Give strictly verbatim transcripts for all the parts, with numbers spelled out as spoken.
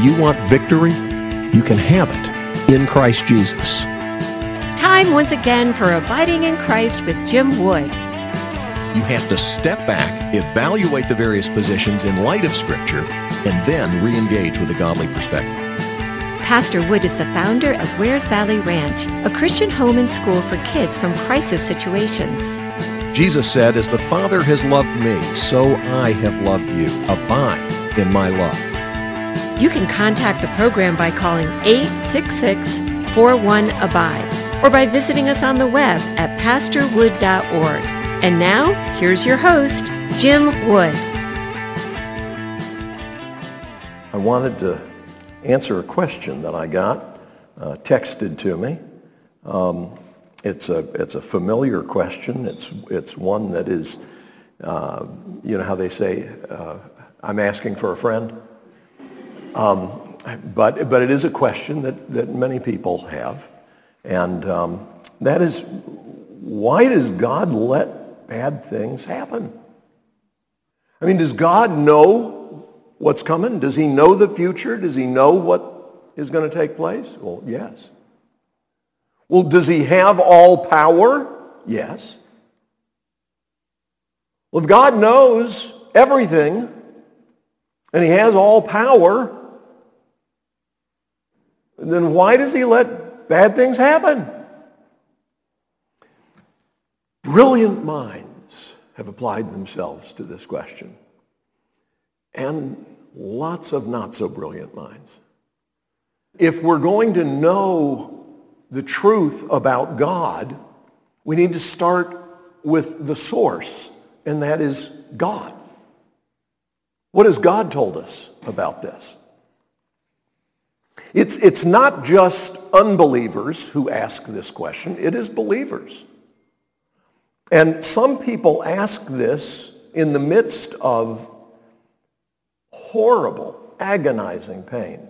you want victory? You can have it in Christ Jesus. Time once again for Abiding in Christ with Jim Wood. You have to step back, evaluate the various positions in light of Scripture, and then re-engage with a godly perspective. Pastor Wood is the founder of Wares Valley Ranch, a Christian home and school for kids from crisis situations. Jesus said, "As the Father has loved me, so I have loved you. Abide in my love." You can contact the program by calling eight six six, four one, abide or by visiting us on the web at pastor wood dot org. And now, here's your host, Jim Wood. I wanted to answer a question that I got uh, texted to me. Um, it's a it's a familiar question. It's it's one that is, uh, you know how they say, uh, "I'm asking for a friend." Um, but but it is a question that that many people have, and um, that is, why does God let bad things happen? I mean, does God know what's coming? Does he know the future? Does he know what is going to take place? Well, yes. Well, does he have all power? Yes. Well, if God knows everything and he has all power, then why does he let bad things happen? Brilliant minds have applied themselves to this question, and lots of not-so-brilliant minds. If we're going to know the truth about God, we need to start with the source, and that is God. What has God told us about this? It's, it's not just unbelievers who ask this question, it is believers. And some people ask this in the midst of horrible, agonizing pain.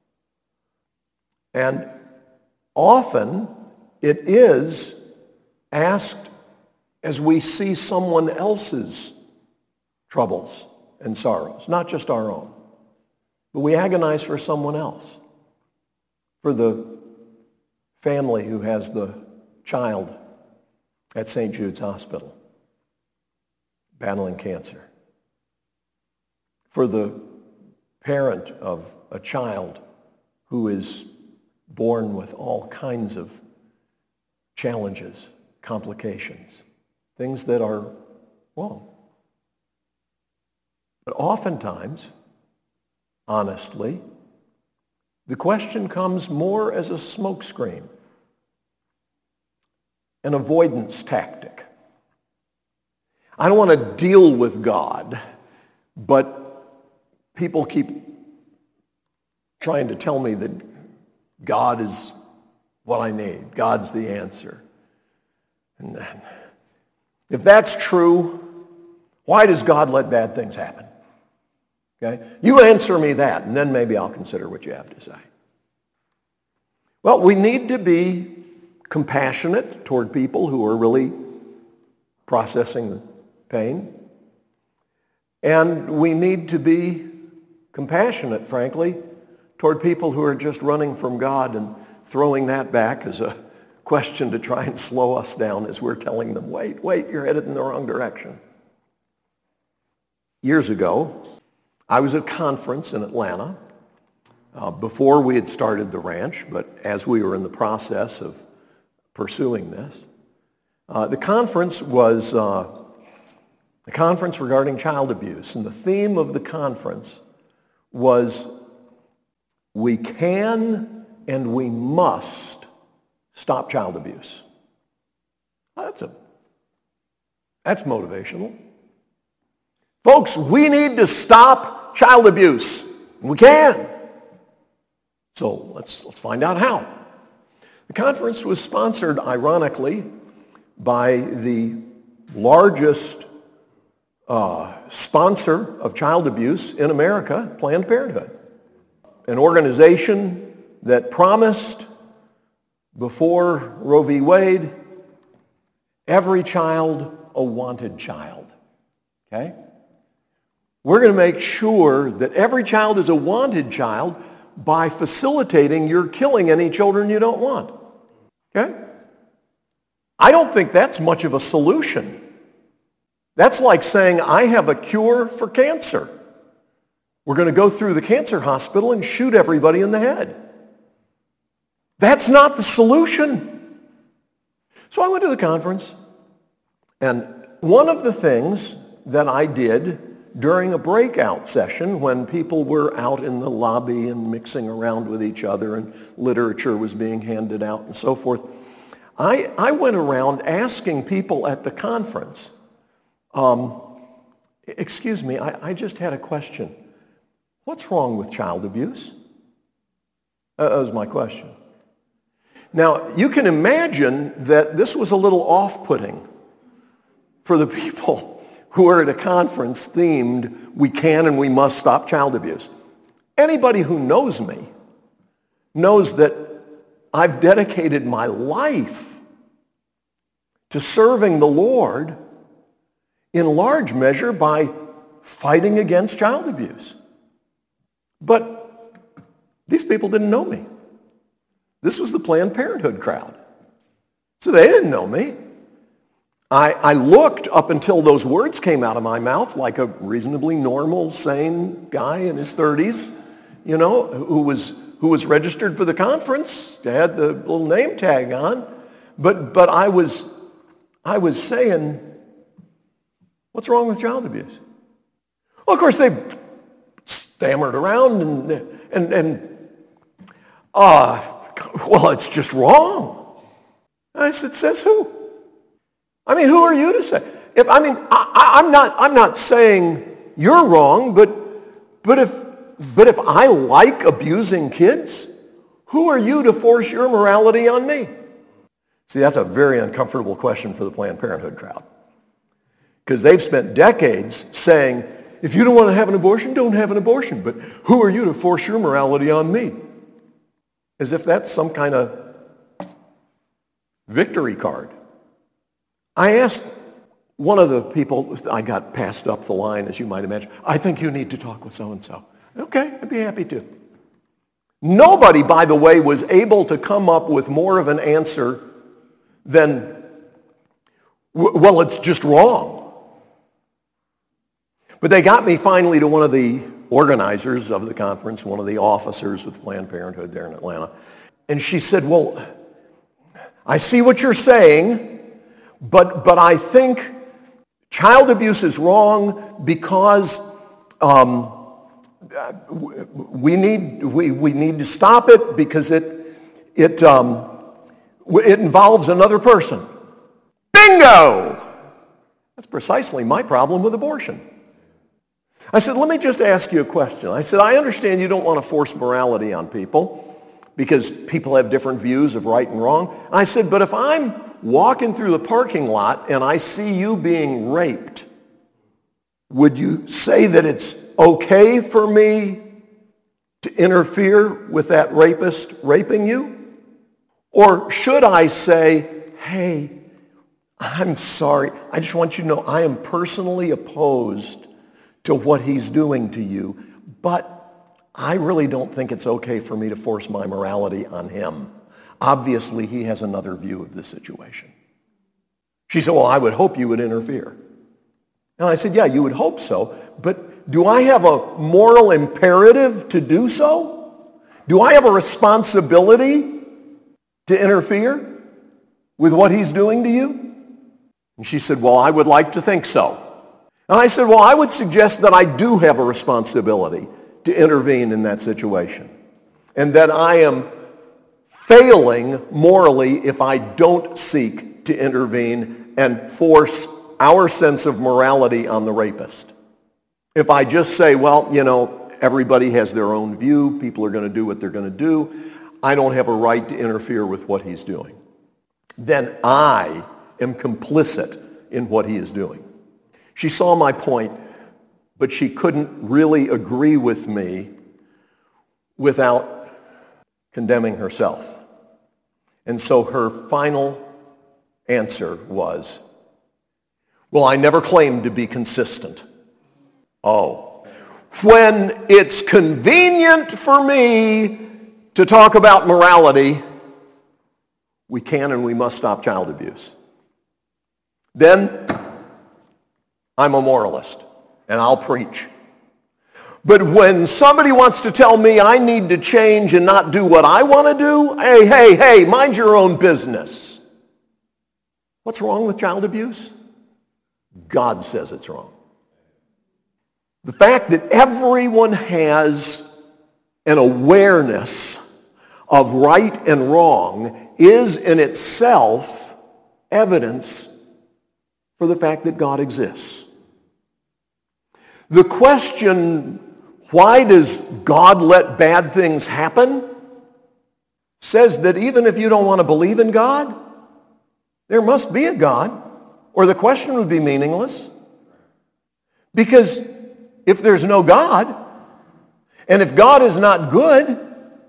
And often it is asked as we see someone else's troubles and sorrows, not just our own. But we agonize for someone else, for the family who has the child at Saint Jude's Hospital battling cancer, for the parent of a child who is born with all kinds of challenges, complications, things that are wrong. But oftentimes, honestly, the question comes more as a smokescreen, an avoidance tactic. I don't want to deal with God, but people keep trying to tell me that God is what I need. God's the answer. And then, if that's true, why does God let bad things happen? Okay? You answer me that, and then maybe I'll consider what you have to say. Well, we need to be compassionate toward people who are really processing the pain. And we need to be compassionate, frankly, toward people who are just running from God and throwing that back as a question to try and slow us down as we're telling them, wait, wait, you're headed in the wrong direction. Years ago, I was at a conference in Atlanta uh, before we had started the ranch, but as we were in the process of pursuing this. Uh, the conference was uh, a conference regarding child abuse, and the theme of the conference was we can and we must stop child abuse. That's a that's motivational. Folks, we need to stop child abuse. We can. So let's let's find out how. The conference was sponsored, ironically, by the largest uh, sponsor of child abuse in America, Planned Parenthood, an organization that promised before Roe v. Wade, every child a wanted child. Okay? We're going to make sure that every child is a wanted child by facilitating your killing any children you don't want. Okay? I don't think that's much of a solution. That's like saying, I have a cure for cancer. We're going to go through the cancer hospital and shoot everybody in the head. That's not the solution. So I went to the conference, and one of the things that I did during a breakout session when people were out in the lobby and mixing around with each other and literature was being handed out and so forth, I, I went around asking people at the conference, um, excuse me, I, I just had a question. What's wrong with child abuse? Uh, that was my question. Now, you can imagine that this was a little off-putting for the people who are at a conference themed, we can and we must stop child abuse. Anybody who knows me knows that I've dedicated my life to serving the Lord in large measure by fighting against child abuse. But these people didn't know me. This was the Planned Parenthood crowd. So they didn't know me. I, I looked up until those words came out of my mouth like a reasonably normal, sane guy in his thirties, you know, who was who was registered for the conference, had the little name tag on. But but I was I was saying, what's wrong with child abuse? Well, of course, they stammered around and and and uh, well, it's just wrong. I said, says who? I mean, who are you to say? If I mean, I, I'm not. I'm not saying you're wrong, but but if but if I like abusing kids, who are you to force your morality on me? See, that's a very uncomfortable question for the Planned Parenthood crowd, because they've spent decades saying, if you don't want to have an abortion, don't have an abortion. But who are you to force your morality on me? As if that's some kind of victory card. I asked one of the people, I got passed up the line, as you might imagine, I think you need to talk with so-and-so. Okay, I'd be happy to. Nobody, by the way, was able to come up with more of an answer than, well, it's just wrong. But they got me finally to one of the organizers of the conference, one of the officers with Planned Parenthood there in Atlanta. And she said, well, I see what you're saying, But but I think child abuse is wrong because um, we need we, we need to stop it because it it um, it involves another person. Bingo! That's precisely my problem with abortion. I said, let me just ask you a question. I said, I understand you don't want to force morality on people because people have different views of right and wrong. I said, but if I'm walking through the parking lot and I see you being raped, would you say that it's okay for me to interfere with that rapist raping you? Or should I say, hey, I'm sorry, I just want you to know I am personally opposed to what he's doing to you, but I really don't think it's okay for me to force my morality on him. Obviously, he has another view of the situation. She said, well, I would hope you would interfere. And I said, yeah, you would hope so, but do I have a moral imperative to do so? Do I have a responsibility to interfere with what he's doing to you? And she said, well, I would like to think so. And I said, well, I would suggest that I do have a responsibility to intervene in that situation, and that I am failing morally if I don't seek to intervene and force our sense of morality on the rapist. If I just say, well, you know, everybody has their own view, people are going to do what they're going to do, I don't have a right to interfere with what he's doing, then I am complicit in what he is doing. She saw my point, but she couldn't really agree with me without condemning herself. And so her final answer was, well, I never claimed to be consistent. Oh, when it's convenient for me to talk about morality, we can and we must stop child abuse. Then I'm a moralist and I'll preach. But when somebody wants to tell me I need to change and not do what I want to do, hey, hey, hey, mind your own business. What's wrong with child abuse? God says it's wrong. The fact that everyone has an awareness of right and wrong is in itself evidence for the fact that God exists. The question, why does God let bad things happen, says that even if you don't want to believe in God, there must be a God, or the question would be meaningless. Because if there's no God, and if God is not good,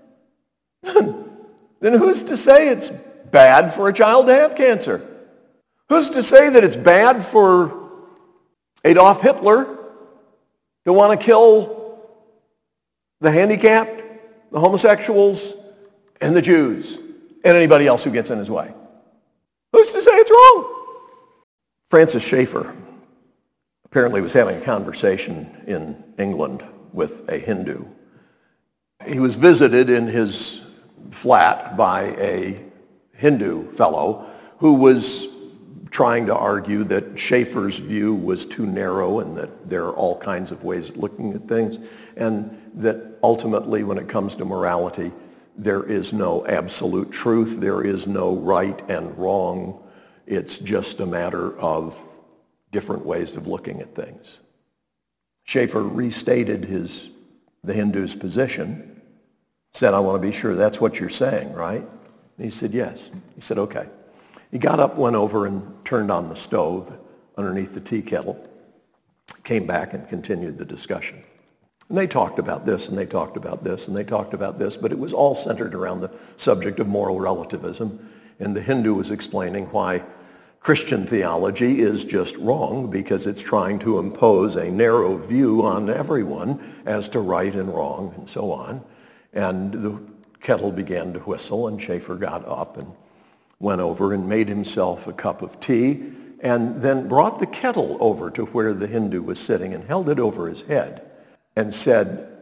then who's to say it's bad for a child to have cancer? Who's to say that it's bad for Adolf Hitler to want to kill the handicapped, the homosexuals, and the Jews, and anybody else who gets in his way? Who's to say it's wrong? Francis Schaeffer apparently was having a conversation in England with a Hindu. He was visited in his flat by a Hindu fellow who was trying to argue that Schaeffer's view was too narrow and that there are all kinds of ways of looking at things, and that ultimately when it comes to morality, there is no absolute truth, there is no right and wrong. It's just a matter of different ways of looking at things. Schaeffer restated his, the Hindu's position, said, I want to be sure that's what you're saying, right? And he said, yes. He said, okay. He got up, went over and turned on the stove underneath the tea kettle, came back and continued the discussion. And they talked about this, and they talked about this, and they talked about this, but it was all centered around the subject of moral relativism. And the Hindu was explaining why Christian theology is just wrong because it's trying to impose a narrow view on everyone as to right and wrong and so on. And the kettle began to whistle, and Schaeffer got up and went over and made himself a cup of tea, and then brought the kettle over to where the Hindu was sitting and held it over his head and said,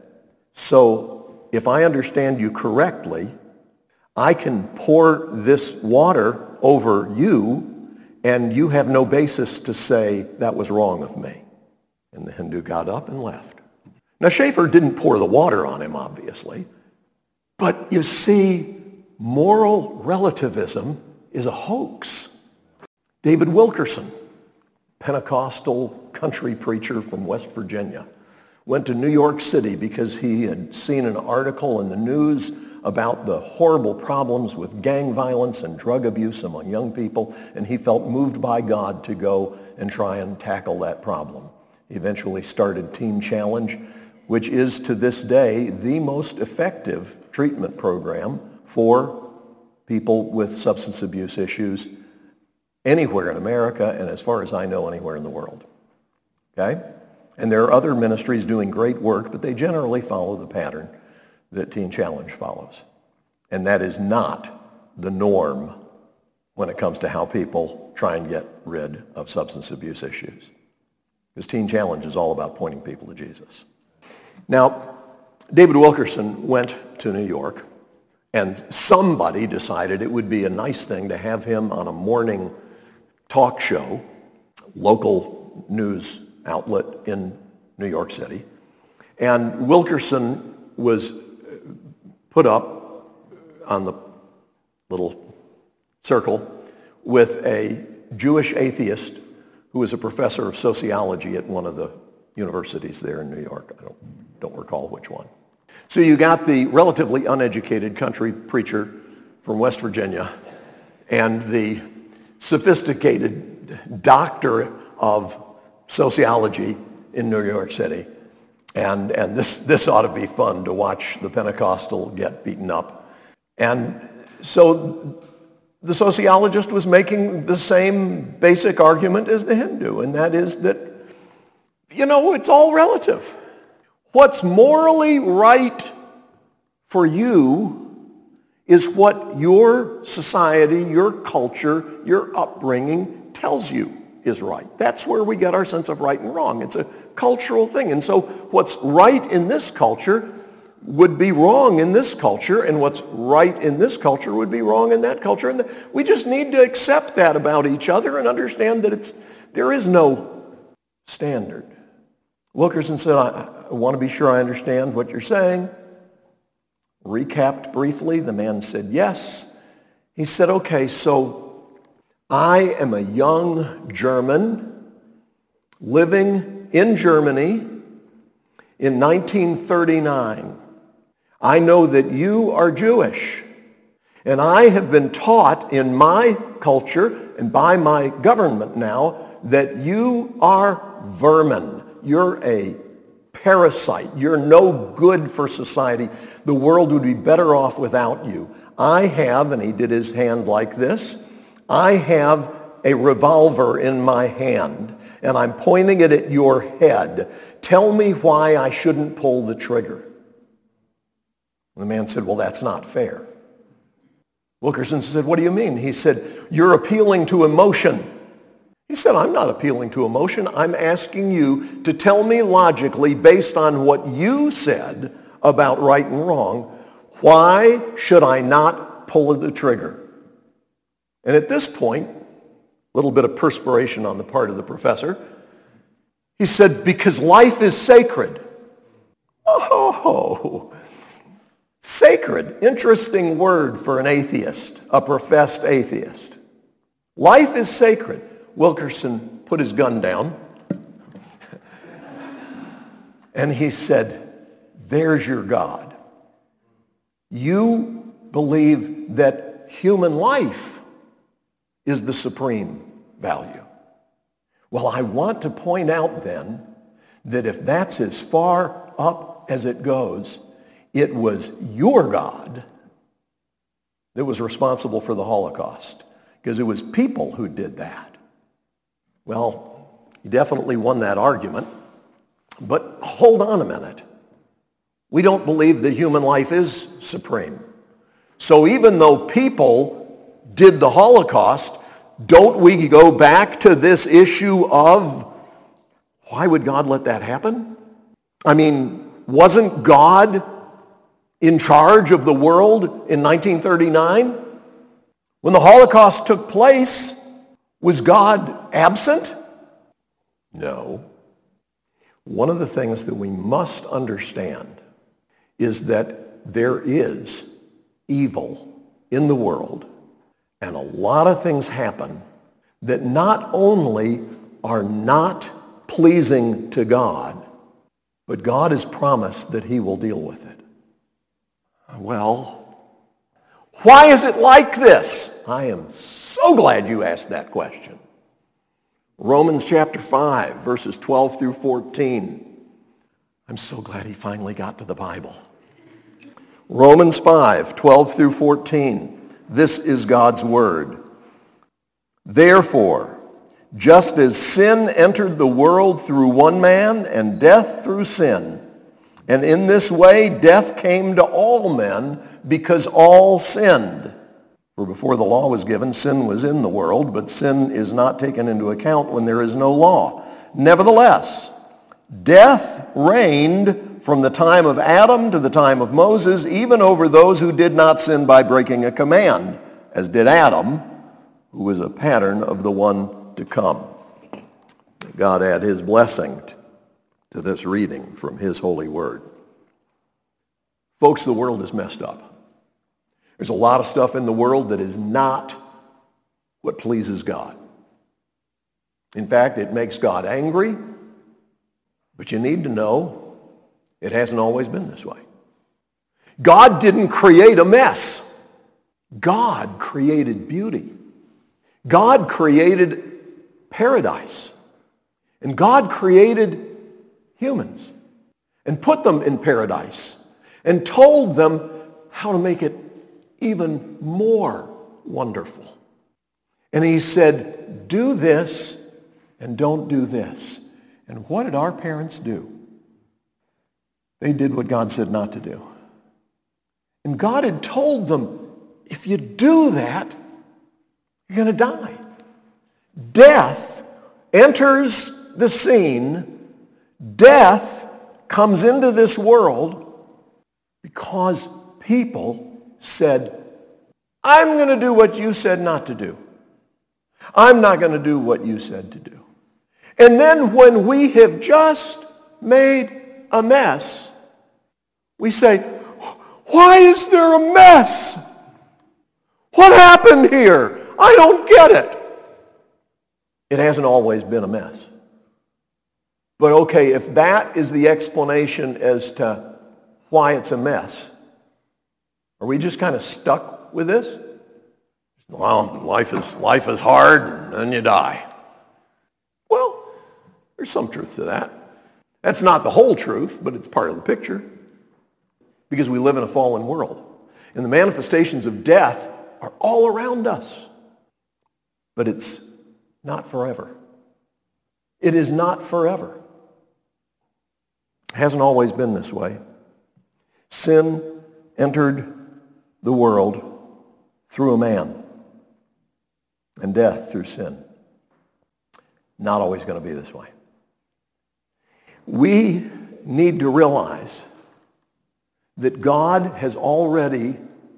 so if I understand you correctly, I can pour this water over you and you have no basis to say that was wrong of me. And the Hindu got up and left. Now Schaeffer didn't pour the water on him, obviously, but you see, moral relativism is a hoax. David Wilkerson, Pentecostal country preacher from West Virginia, went to New York City because he had seen an article in the news about the horrible problems with gang violence and drug abuse among young people, and he felt moved by God to go and try and tackle that problem. He eventually started Teen Challenge, which is to this day the most effective treatment program for people with substance abuse issues anywhere in America, and as far as I know, anywhere in the world. Okay? And there are other ministries doing great work, but they generally follow the pattern that Teen Challenge follows. And that is not the norm when it comes to how people try and get rid of substance abuse issues. Because Teen Challenge is all about pointing people to Jesus. Now, David Wilkerson went to New York, and somebody decided it would be a nice thing to have him on a morning talk show, local news outlet in New York City. And Wilkerson was put up on the little circle with a Jewish atheist who was a professor of sociology at one of the universities there in New York. I don't, don't recall which one. So you got the relatively uneducated country preacher from West Virginia and the sophisticated doctor of sociology in New York City. And, and this, this ought to be fun to watch the Pentecostal get beaten up. And so the sociologist was making the same basic argument as the Hindu, and that is that, you know, it's all relative. What's morally right for you is what your society, your culture, your upbringing tells you is right. That's where we get our sense of right and wrong. It's a cultural thing. And so what's right in this culture would be wrong in this culture, and what's right in this culture would be wrong in that culture. And we just need to accept that about each other and understand that it's there is no standard. Wilkerson said, I, I want to be sure I understand what you're saying. Recapped briefly. The man said yes. He said, okay, so I am a young German living in Germany in nineteen thirty-nine. I know that you are Jewish, and I have been taught in my culture and by my government now that you are vermin. You're a parasite. You're no good for society. The world would be better off without you. I have, and he did his hand like this, I have a revolver in my hand, and I'm pointing it at your head. Tell me why I shouldn't pull the trigger. The man said, well, that's not fair. Wilkerson said, what do you mean? He said, you're appealing to emotion. He said, I'm not appealing to emotion. I'm asking you to tell me logically, based on what you said about right and wrong, why should I not pull the trigger? And at this point, a little bit of perspiration on the part of the professor, he said, because life is sacred. Oh, sacred. Interesting word for an atheist, a professed atheist. Life is sacred. Wilkerson put his gun down, and he said, there's your God. You believe that human life is the supreme value. Well, I want to point out then that if that's as far up as it goes, it was your God that was responsible for the Holocaust, because it was people who did that. Well, he definitely won that argument, but hold on a minute. We don't believe that human life is supreme. So even though people did the Holocaust, don't we go back to this issue of why would God let that happen? I mean, wasn't God in charge of the world in nineteen thirty-nine? When the Holocaust took place, was God absent? No. One of the things that we must understand is that there is evil in the world, and a lot of things happen that not only are not pleasing to God, but God has promised that he will deal with it. Well, why is it like this? I am so glad you asked that question. Romans chapter five, verses twelve through fourteen. I'm so glad he finally got to the Bible. Romans five, twelve through fourteen. This is God's word. Therefore, just as sin entered the world through one man, and death through sin, and in this way death came to all men because all sinned. For before the law was given, sin was in the world, but sin is not taken into account when there is no law. Nevertheless, death reigned from the time of Adam to the time of Moses, even over those who did not sin by breaking a command, as did Adam, who was a pattern of the one to come. May God add his blessing to this reading from his holy word. Folks, the world is messed up. There's a lot of stuff in the world that is not what pleases God. In fact, it makes God angry, but you need to know it hasn't always been this way. God didn't create a mess. God created beauty. God created paradise. And God created humans and put them in paradise and told them how to make it even more wonderful. And he said, do this and don't do this. And what did our parents do? they did what God said not to do. And God had told them, if you do that, you're going to die. Death enters the scene. Death comes into this world because people said, I'm going to do what you said not to do. I'm not going to do what you said to do. And then when we have just made a mess, we say, why is there a mess? What happened here? I don't get it. It hasn't always been a mess. But okay, if that is the explanation as to why it's a mess, are we just kind of stuck with this? Well, life is, life is hard and then you die. Well, there's some truth to that. That's not the whole truth, but it's part of the picture. Because we live in a fallen world. And the manifestations of death are all around us. But it's not forever. It is not forever. It hasn't always been this way. Sin entered the world through a man. And death through sin. Not always going to be this way. We need to realize that God has already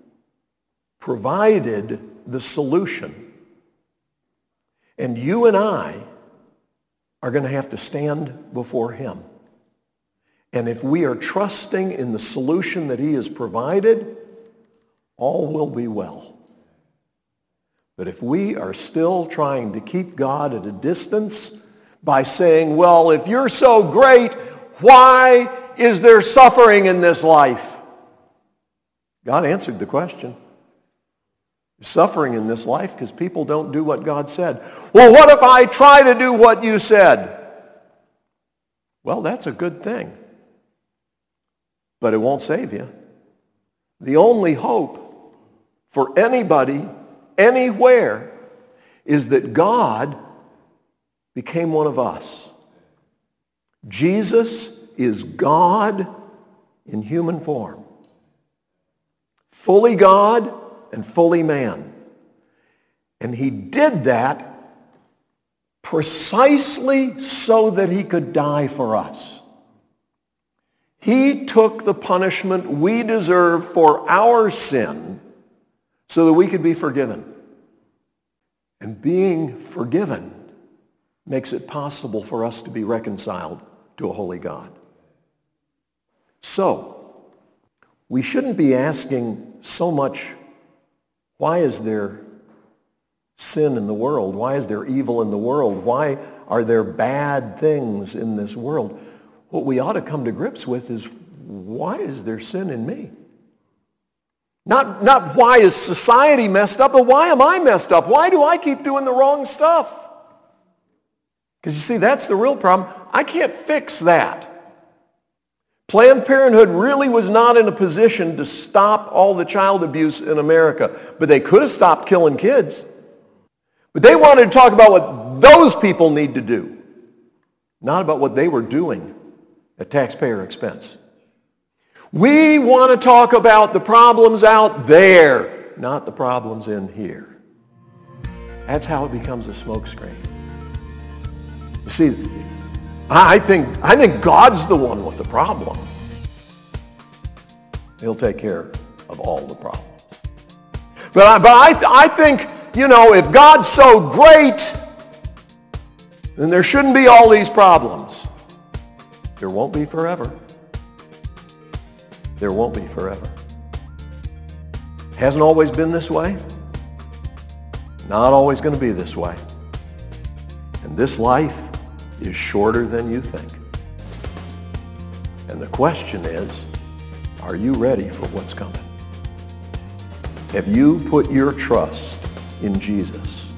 provided the solution. And you and I are going to have to stand before him. And if we are trusting in the solution that he has provided, all will be well. But if we are still trying to keep God at a distance by saying, well, if you're so great, why is there suffering in this life? God answered the question. There's suffering in this life because people don't do what God said. Well, what if I try to do what you said? Well, that's a good thing. But it won't save you. The only hope for anybody, anywhere, is that God became one of us. Jesus is God in human form. Fully God and fully man. And he did that precisely so that he could die for us. He took the punishment we deserve for our sin so that we could be forgiven. And being forgiven makes it possible for us to be reconciled to a holy God. So, we shouldn't be asking so much, why is there sin in the world? Why is there evil in the world? Why are there bad things in this world? What we ought to come to grips with is, why is there sin in me? Not, not why is society messed up, but why am I messed up? Why do I keep doing the wrong stuff? Because you see, that's the real problem. I can't fix that. Planned Parenthood really was not in a position to stop all the child abuse in America, but they could have stopped killing kids. But they wanted to talk about what those people need to do, not about what they were doing at taxpayer expense. We want to talk about the problems out there, not the problems in here. That's how it becomes a smokescreen. You see, I think, I think God's the one with the problem. He'll take care of all the problems. But I, but I, I think, you know, if God's so great, then there shouldn't be all these problems. There won't be forever. There won't be forever. Hasn't always been this way. Not always going to be this way. And this life is shorter than you think. And the question is, are you ready for what's coming? Have you put your trust in Jesus?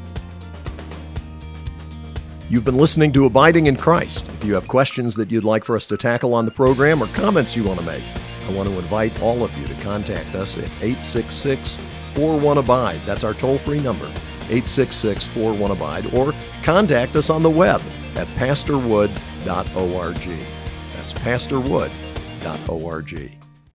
You've been listening to Abiding in Christ. If you have questions that you'd like for us to tackle on the program or comments you want to make, I want to invite all of you to contact us at eight six six, four one, abide. That's our toll-free number, eight six six, four one, abide. Or contact us on the web at pastor wood dot org. That's pastor wood dot org.